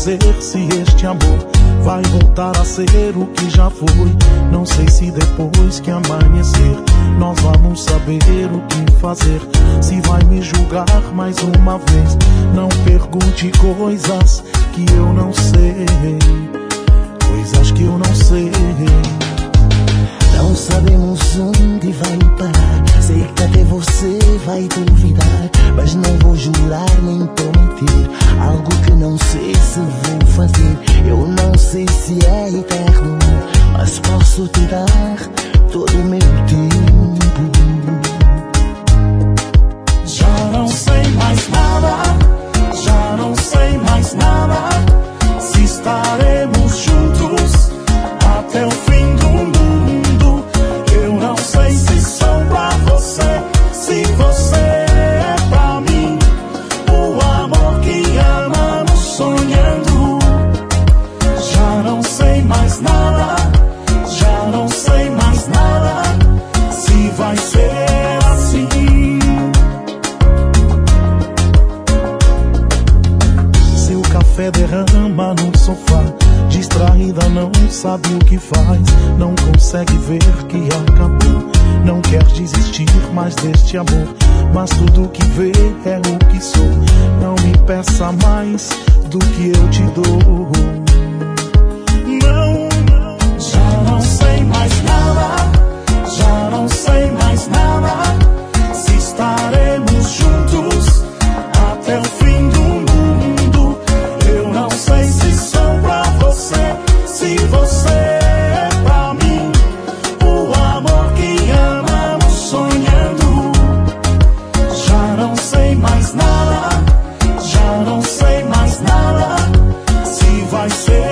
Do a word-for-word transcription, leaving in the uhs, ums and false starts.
dizer se este amor vai voltar a ser o que já foi. Não sei se depois que amanhecer nós vamos saber o que fazer. Se vai me julgar mais uma vez, não pergunte coisas que eu não sei, coisas que eu não sei. Não sabemos onde vai parar. Sei que até você vai duvidar, mas não vou jurar nem prometer algo que não sei se vou fazer. Eu não sei se é eterno, mas posso te dar todo o meu tempo. Já não sei mais nada, já não sei mais nada, se estaremos juntos até o fim do mundo. Eu não sei se sou pra você, se você é pra mim, o amor que amamos sonhando. Já não sei mais nada, já não sei mais nada, se vai ser assim. Seu café derrama no sofá, distraída não sabe o que faz, não consegue ver que acabou. Não quer desistir mais deste amor, mas tudo que vê é o que sou. Não me peça mais do que eu te dou. Não, já não sei mais nada, já não sei mais nada, se estaremos juntos até o fim do mundo. Eu não sei se sou pra você, se você é pra mim, o amor que amamos sonhando. Já não sei mais nada, já não sei mais nada, se vai ser